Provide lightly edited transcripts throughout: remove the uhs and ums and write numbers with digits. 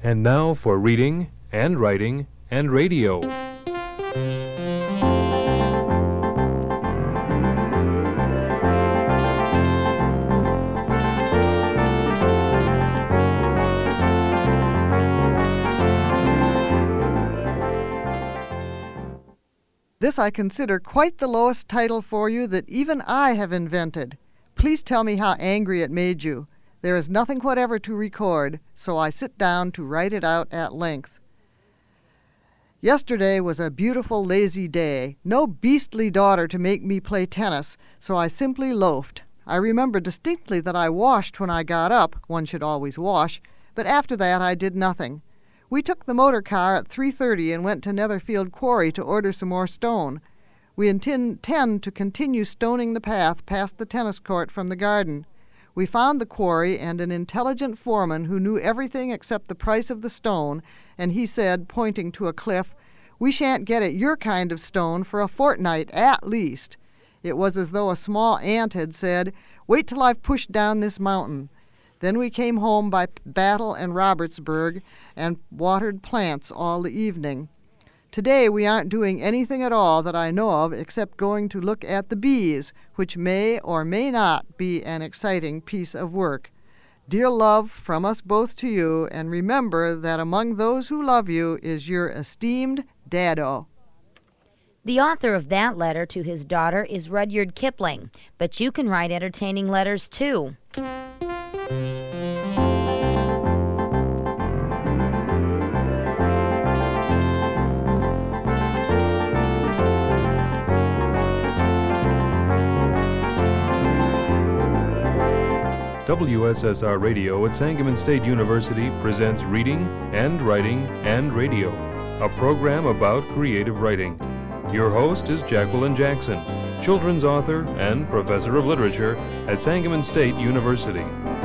And now for reading and writing and radio. This I consider quite the lowest title for you that even I have invented. Please tell me how angry it made you. There is nothing whatever to record, so I sit down to write it out at length. Yesterday was a beautiful, lazy day. No beastly daughter to make me play tennis, so I simply loafed. I remember distinctly that I washed when I got up. One should always wash. But after that I did nothing. We took the motor car at 3:30 and went to Netherfield Quarry to order some more stone. We intend to continue stoning the path past the tennis court from the garden. We found the quarry and an intelligent foreman who knew everything except the price of the stone, and he said, pointing to a cliff, "We shan't get at your kind of stone for a fortnight at least." It was as though a small ant had said, "Wait till I've pushed down this mountain." Then we came home by Battle and Robertsburg and watered plants all the evening. Today we aren't doing anything at all that I know of except going to look at the bees, which may or may not be an exciting piece of work. Dear love from us both to you, and remember that among those who love you is your esteemed Dado. The author of that letter to his daughter is Rudyard Kipling, but you can write entertaining letters too. WSSR Radio at Sangamon State University presents Reading and Writing and Radio, a program about creative writing. Your host is Jacqueline Jackson, children's author and professor of literature at Sangamon State University.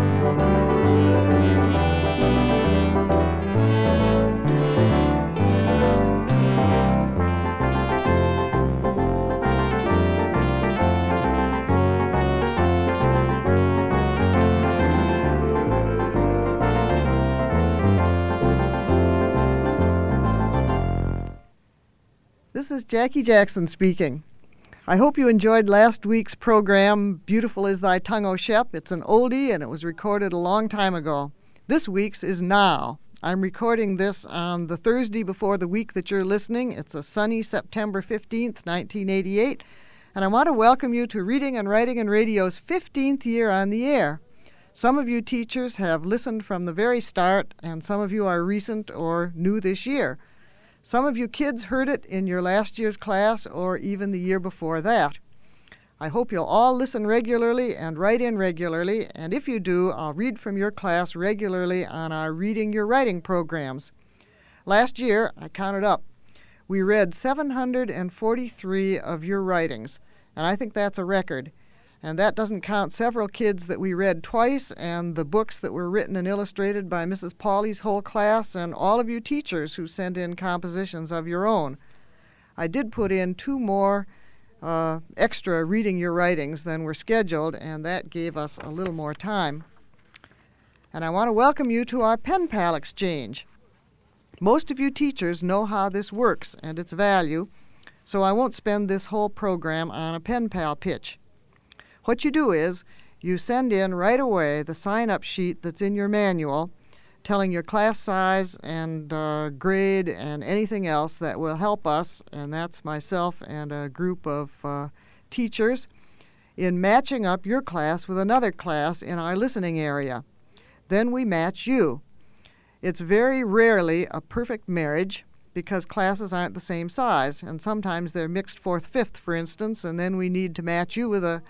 This is Jackie Jackson speaking. I hope you enjoyed last week's program, Beautiful is Thy Tongue, O Shep. It's an oldie, and it was recorded a long time ago. This week's is now. I'm recording this on the Thursday before the week that you're listening. It's a sunny September 15th, 1988, and I want to welcome you to Reading and Writing and Radio's 15th year on the air. Some of you teachers have listened from the very start, and some of you are recent or new this year. Some of you kids heard it in your last year's class or even the year before that. I hope you'll all listen regularly and write in regularly, and if you do, I'll read from your class regularly on our Reading Your Writing programs. Last year, I counted up, we read 743 of your writings, and I think that's a record. And that doesn't count several kids that we read twice and the books that were written and illustrated by Mrs. Pauley's whole class and all of you teachers who sent in compositions of your own. I did put in 2 more extra Reading Your Writings than were scheduled, and that gave us a little more time. And I want to welcome you to our Pen Pal Exchange. Most of you teachers know how this works and its value, so I won't spend this whole program on a Pen Pal pitch. What you do is, you send in right away the sign-up sheet that's in your manual, telling your class size and grade and anything else that will help us, and that's myself and a group of teachers, in matching up your class with another class in our listening area. Then we match you. It's very rarely a perfect marriage, because classes aren't the same size, and sometimes they're mixed 4th, 5th, for instance, and then we need to match you with a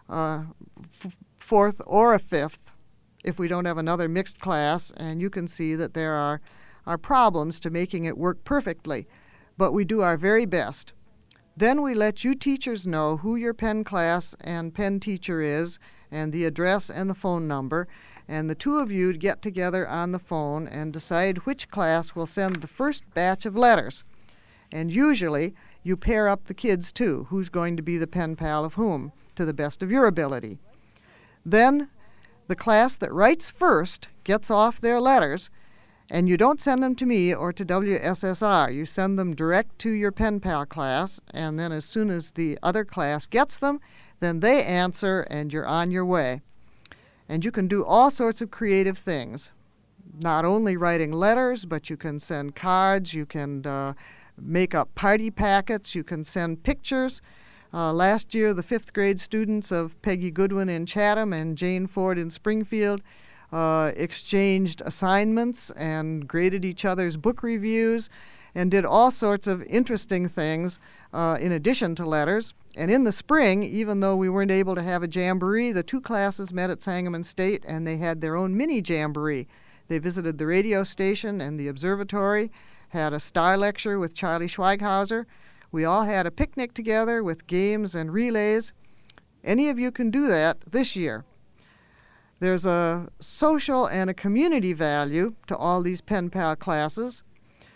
4th or a 5th if we don't have another mixed class, and you can see that there are problems to making it work perfectly, but we do our very best. Then we let you teachers know who your pen class and pen teacher is, and the address and the phone number, and the 2 of you get together on the phone and decide which class will send the first batch of letters. And usually you pair up the kids too, who's going to be the pen pal of whom, to the best of your ability. Then the class that writes first gets off their letters, And you don't send them to me or to WSSR. You send them direct to your pen pal class, and then as soon as the other class gets them, then they answer and you're on your way. And you can do all sorts of creative things. Not only writing letters, but you can send cards, you can make up party packets, you can send pictures. Last year, the 5th grade students of Peggy Goodwin in Chatham and Jane Ford in Springfield exchanged assignments and graded each other's book reviews and did all sorts of interesting things in addition to letters. And in the spring, even though we weren't able to have a jamboree, the 2 classes met at Sangamon State and they had their own mini jamboree. They visited the radio station and the observatory, had a star lecture with Charlie Schweighauser. We all had a picnic together with games and relays. Any of you can do that this year. There's a social and a community value to all these pen pal classes,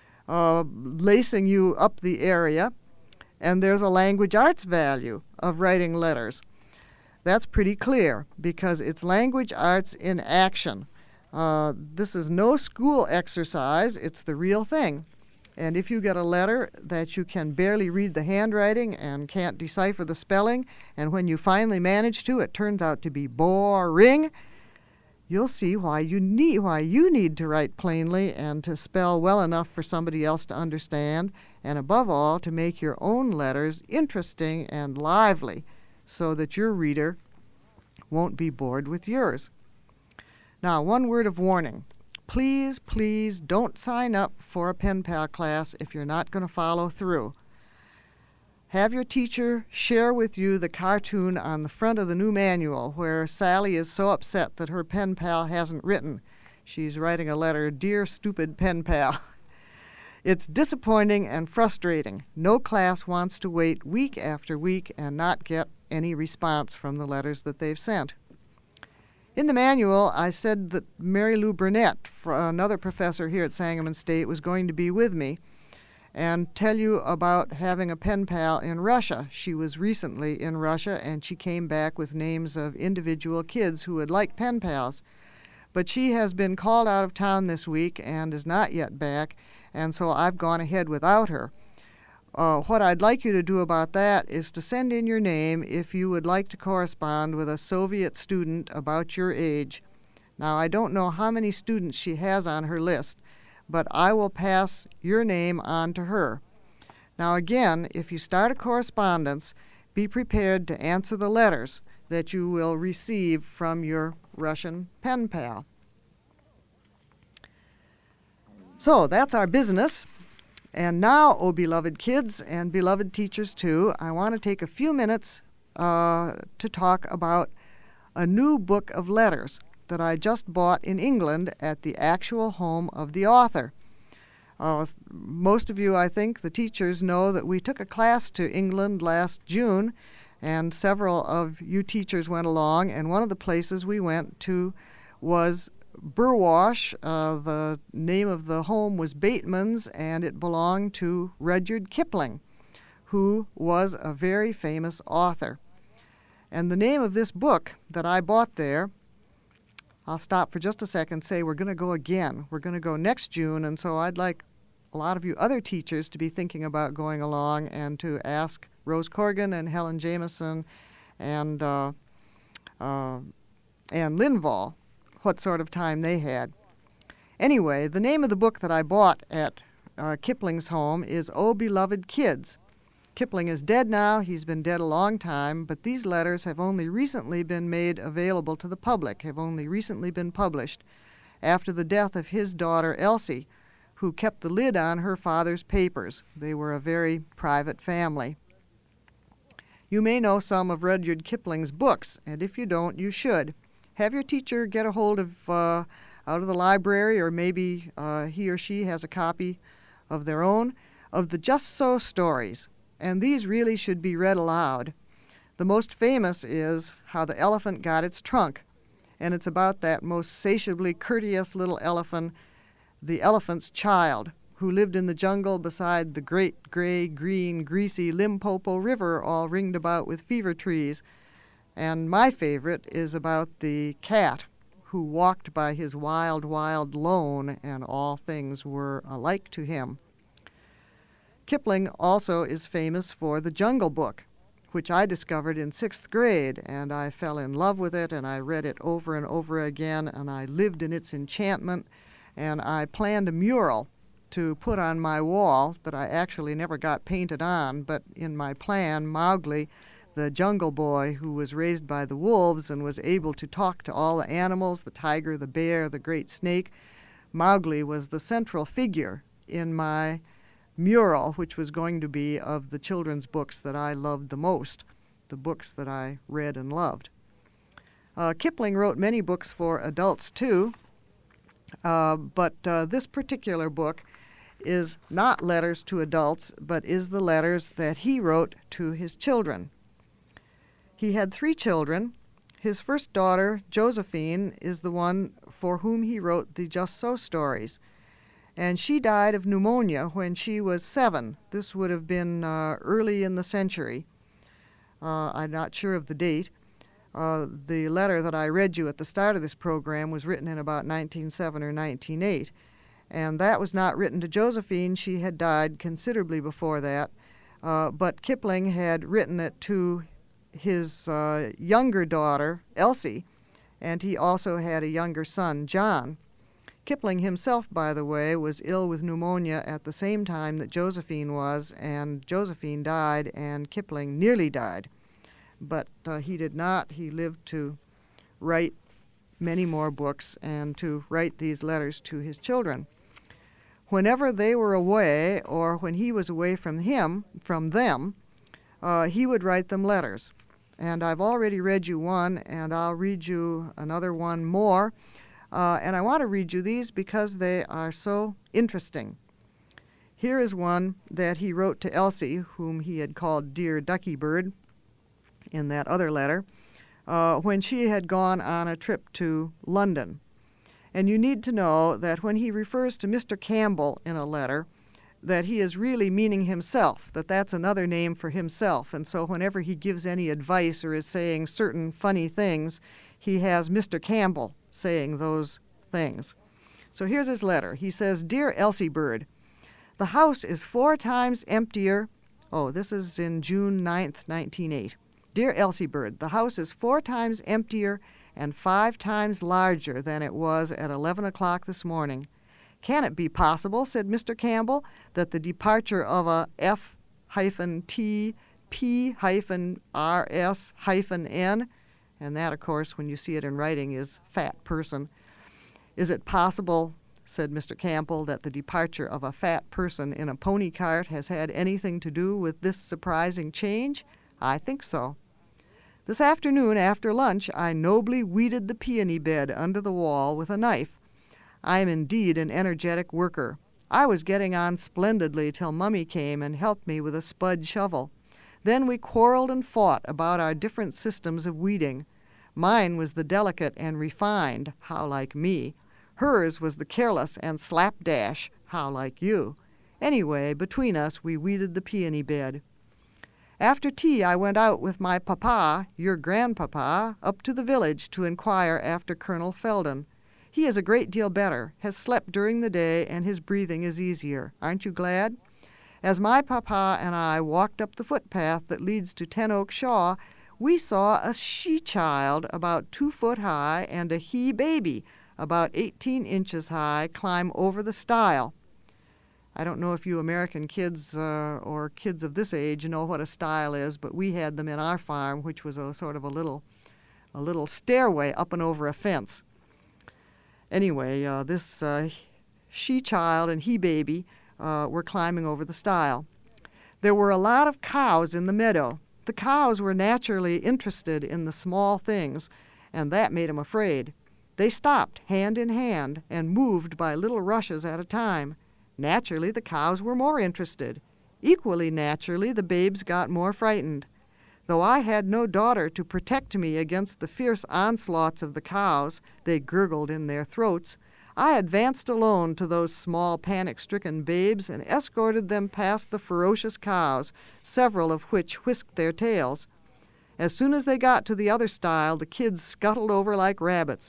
lacing you up the area, and there's a language arts value of writing letters. That's pretty clear because it's language arts in action. This is no school exercise, it's the real thing. And if you get a letter that you can barely read the handwriting and can't decipher the spelling, and when you finally manage to, it turns out to be boring, you'll see why you need to write plainly and to spell well enough for somebody else to understand, and above all, to make your own letters interesting and lively so that your reader won't be bored with yours. Now, one word of warning. Please, please don't sign up for a pen pal class if you're not going to follow through. Have your teacher share with you the cartoon on the front of the new manual where Sally is so upset that her pen pal hasn't written. She's writing a letter, "Dear stupid pen pal." It's disappointing and frustrating. No class wants to wait week after week and not get any response from the letters that they've sent. In the manual, I said that Mary Lou Burnett, another professor here at Sangamon State, was going to be with me and tell you about having a pen pal in Russia. She was recently in Russia, and she came back with names of individual kids who would like pen pals. But she has been called out of town this week and is not yet back, and so I've gone ahead without her. What I'd like you to do about that is to send in your name if you would like to correspond with a Soviet student about your age. Now, I don't know how many students she has on her list, but I will pass your name on to her. Now, again, if you start a correspondence, be prepared to answer the letters that you will receive from your Russian pen pal. So, that's our business. And now, oh beloved kids and beloved teachers too, I want to take a few minutes to talk about a new book of letters that I just bought in England at the actual home of the author. Most of you, I think, the teachers, know that we took a class to England last June, and several of you teachers went along, and one of the places we went to was Burwash. The name of the home was Bateman's, and it belonged to Rudyard Kipling, who was a very famous author. And the name of this book that I bought there, I'll stop for just a second and say we're going to go again. We're going to go next June, and so I'd like a lot of you other teachers to be thinking about going along and to ask Rose Corrigan and Helen Jameson and Linval what sort of time they had. Anyway, the name of the book that I bought at Kipling's home is Oh Beloved Kids. Kipling is dead now. He's been dead a long time, but these letters have only recently been made available to the public, have only recently been published after the death of his daughter Elsie, who kept the lid on her father's papers. They were a very private family. You may know some of Rudyard Kipling's books, and if you don't, you should. Have your teacher get a hold of, out of the library, or maybe he or she has a copy of their own, of the Just So stories. And these really should be read aloud. The most famous is How the Elephant Got Its Trunk, and it's about that most satiably courteous little elephant, the elephant's child, who lived in the jungle beside the great gray, green, greasy Limpopo River, all ringed about with fever trees. And my favorite is about the cat who walked by his wild, wild lone, and all things were alike to him. Kipling also is famous for The Jungle Book, which I discovered in 6th grade, and I fell in love with it, and I read it over and over again, and I lived in its enchantment, and I planned a mural to put on my wall that I actually never got painted on, but in my plan, Mowgli, the jungle boy who was raised by the wolves and was able to talk to all the animals, the tiger, the bear, the great snake, Mowgli was the central figure in my mural, which was going to be of the children's books that I loved the most, the books that I read and loved. Kipling wrote many books for adults too, but this particular book is not letters to adults, but is the letters that he wrote to his children. He had 3 children. His first daughter, Josephine, is the one for whom he wrote the Just So stories. And she died of pneumonia when she was 7. This would have been early in the century. I'm not sure of the date. The letter that I read you at the start of this program was written in about 1907 or 1908. And that was not written to Josephine. She had died considerably before that. But Kipling had written it to his younger daughter, Elsie, and he also had a younger son, John. Kipling himself, by the way, was ill with pneumonia at the same time that Josephine was, and Josephine died, and Kipling nearly died. But he did not. He lived to write many more books and to write these letters to his children. Whenever they were away, or when he was away from them, he would write them letters. And I've already read you one, and I'll read you another one more. And I want to read you these because they are so interesting. Here is one that he wrote to Elsie, whom he had called Dear Ducky Bird in that other letter, when she had gone on a trip to London. And you need to know that when he refers to Mr. Campbell in a letter, that he is really meaning himself, that that's another name for himself. And so whenever he gives any advice or is saying certain funny things, he has Mr. Campbell saying those things. So here's his letter. He says, Dear Elsie Bird, the house is 4 times emptier. Oh, this is in June 9th, 1908. Dear Elsie Bird, the house is 4 times emptier and 5 times larger than it was at 11 o'clock this morning. Can it be possible, said Mr. Campbell, that the departure of a F-T, P-RS-N, and that, of course, when you see it in writing, is fat person. Is it possible, said Mr. Campbell, that the departure of a fat person in a pony cart has had anything to do with this surprising change? I think so. This afternoon, after lunch, I nobly weeded the peony bed under the wall with a knife. I am indeed an energetic worker. I was getting on splendidly till Mummy came and helped me with a spud shovel. Then we quarreled and fought about our different systems of weeding. Mine was the delicate and refined, how like me. Hers was the careless and slapdash, how like you. Anyway, between us we weeded the peony bed. After tea I went out with my papa, your grandpapa, up to the village to inquire after Colonel Felden. He is a great deal better, has slept during the day, and his breathing is easier. Aren't you glad? As my papa and I walked up the footpath that leads to Ten Oak Shaw, we saw a she-child about 2 foot high and a he-baby about 18 inches high climb over the stile. I don't know if you American kids or kids of this age know what a stile is, but we had them in our farm, which was a sort of a little stairway up and over a fence. Anyway, this she-child and he-baby were climbing over the stile. There were a lot of cows in the meadow. The cows were naturally interested in the small things, and that made 'em afraid. They stopped, hand in hand, and moved by little rushes at a time. Naturally, the cows were more interested. Equally naturally, the babes got more frightened. Though I had no daughter to protect me against the fierce onslaughts of the cows, they gurgled in their throats, I advanced alone to those small panic-stricken babes and escorted them past the ferocious cows, several of which whisked their tails. As soon as they got to the other stile, the kids scuttled over like rabbits.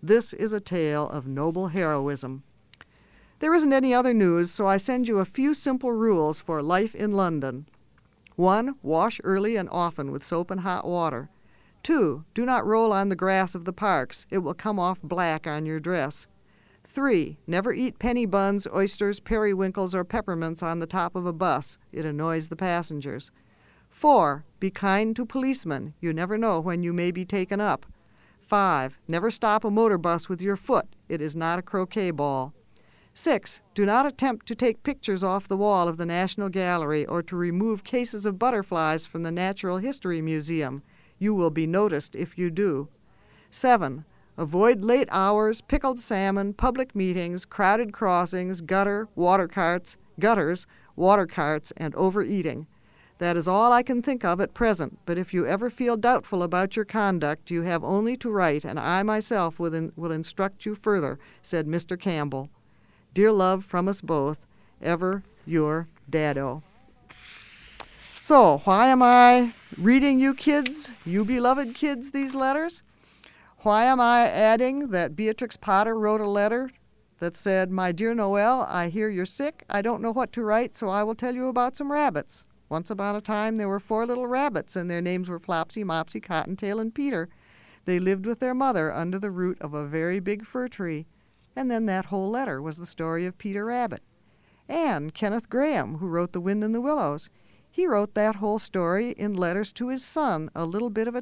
This is a tale of noble heroism. There isn't any other news, so I send you a few simple rules for life in London. 1. Wash early and often with soap and hot water. 2. Do not roll on the grass of the parks. It will come off black on your dress. 3. Never eat penny buns, oysters, periwinkles, or peppermints on the top of a bus. It annoys the passengers. 4. Be kind to policemen. You never know when you may be taken up. 5. Never stop a motor bus with your foot. It is not a croquet ball. 6. Do not attempt to take pictures off the wall of the National Gallery or to remove cases of butterflies from the Natural History Museum. You will be noticed if you do. 7. Avoid late hours, pickled salmon, public meetings, crowded crossings, gutters, water carts, and overeating. That is all I can think of at present, but if you ever feel doubtful about your conduct, you have only to write, and I myself will instruct you further, said Mr. Campbell. Dear love from us both, ever your Dado. So, why am I reading you kids, you beloved kids, these letters? Why am I adding that Beatrix Potter wrote a letter that said, My dear Noel, I hear you're sick. I don't know what to write, so I will tell you about some rabbits. Once upon a time there were 4 little rabbits, and their names were Flopsy, Mopsy, Cottontail, and Peter. They lived with their mother under the root of a very big fir tree. And then that whole letter was the story of Peter Rabbit. And Kenneth Grahame, who wrote The Wind in the Willows, he wrote that whole story in letters to his son, little bits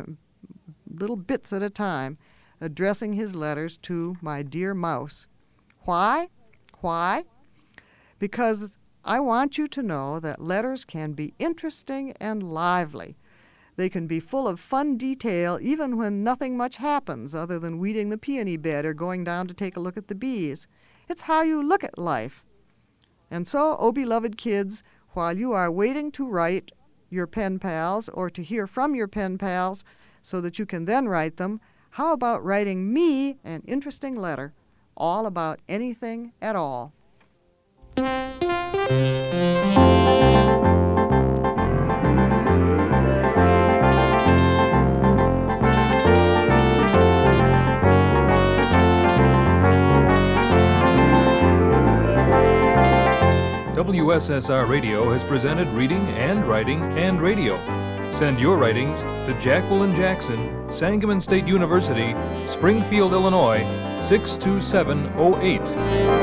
at a time, addressing his letters to my dear mouse. Why? Why? Because I want you to know that letters can be interesting and lively. They can be full of fun detail even when nothing much happens other than weeding the peony bed or going down to take a look at the bees. It's how you look at life. And so, oh beloved kids, while you are waiting to write your pen pals or to hear from your pen pals so that you can then write them, how about writing me an interesting letter, all about anything at all? WSSR Radio has presented Reading and Writing and Radio. Send your writings to Jacqueline Jackson, Sangamon State University, Springfield, Illinois, 62708.